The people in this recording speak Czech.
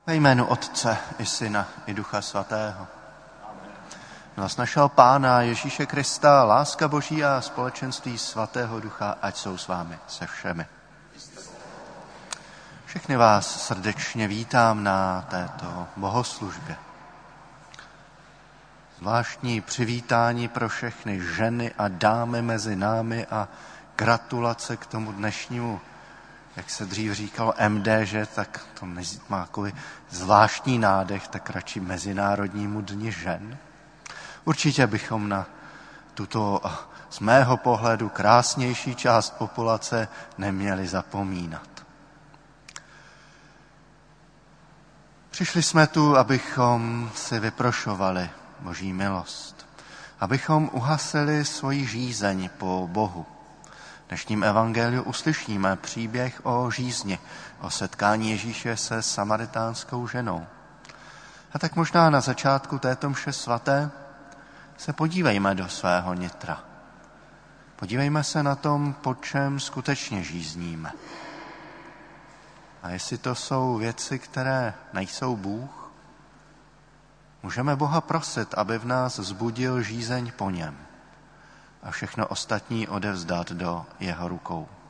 Ve jménu Otce i Syna i Ducha Svatého. Milost našeho Pána Ježíše Krista, láska Boží a společenství Svatého Ducha, ať jsou s vámi se všemi. Všechny vás srdečně vítám na této bohoslužbě. Zvláštní přivítání pro všechny ženy a dámy mezi námi a gratulace k tomu dnešnímu, jak se dřív říkalo, MDŽ, tak to má takový zvláštní nádech, tak radši Mezinárodnímu dni žen. Určitě bychom na tuto z mého pohledu krásnější část populace neměli zapomínat. Přišli jsme tu, abychom si vyprošovali Boží milost, abychom uhasili svoji žízeň po Bohu. V dnešním evangeliu uslyšíme příběh o žízni, o setkání Ježíše se samaritánskou ženou. A tak možná na začátku této mše svaté se podívejme do svého nitra. Podívejme se na tom, po čem skutečně žízníme. A jestli to jsou věci, které nejsou Bůh, můžeme Boha prosit, aby v nás vzbudil žízeň po něm a všechno ostatní odevzdat do jeho rukou.